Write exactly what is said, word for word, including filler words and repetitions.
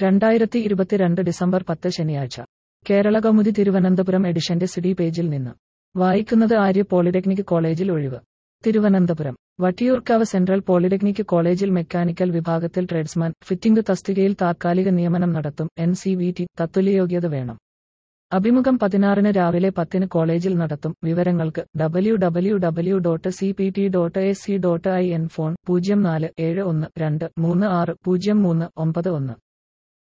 രണ്ടായിരത്തി ഇരുപത്തിരണ്ട് ഡിസംബർ പത്ത് ശനിയാഴ്ച കേരള കൗമുദി തിരുവനന്തപുരം എഡിഷന്റെ സിഡി പേജിൽ നിന്ന് വായിക്കുന്നത് ആര്യ. പോളിടെക്നിക് കോളേജിൽ ഒഴിവ്. തിരുവനന്തപുരം വട്ടിയൂർക്കാവ് സെൻട്രൽ പോളിടെക്നിക് കോളേജിൽ മെക്കാനിക്കൽ വിഭാഗത്തിൽ ട്രേഡ്സ്മാൻ ഫിറ്റിംഗ് തസ്തികയിൽ താത്കാലിക നിയമനം നടത്തും. എൻ സി വി ടി തത്തുല്യയോഗ്യത വേണം. അഭിമുഖം പതിനാറിന് രാവിലെ പത്തിന് കോളേജിൽ നടത്തും. വിവരങ്ങൾക്ക് W W W dot C P T dot A C dot I N. Phone പൂജ്യം നാല് ഏഴ് ഒന്ന് രണ്ട് മൂന്ന് ആറ് പൂജ്യം മൂന്ന് ഒമ്പത് ഒന്ന്.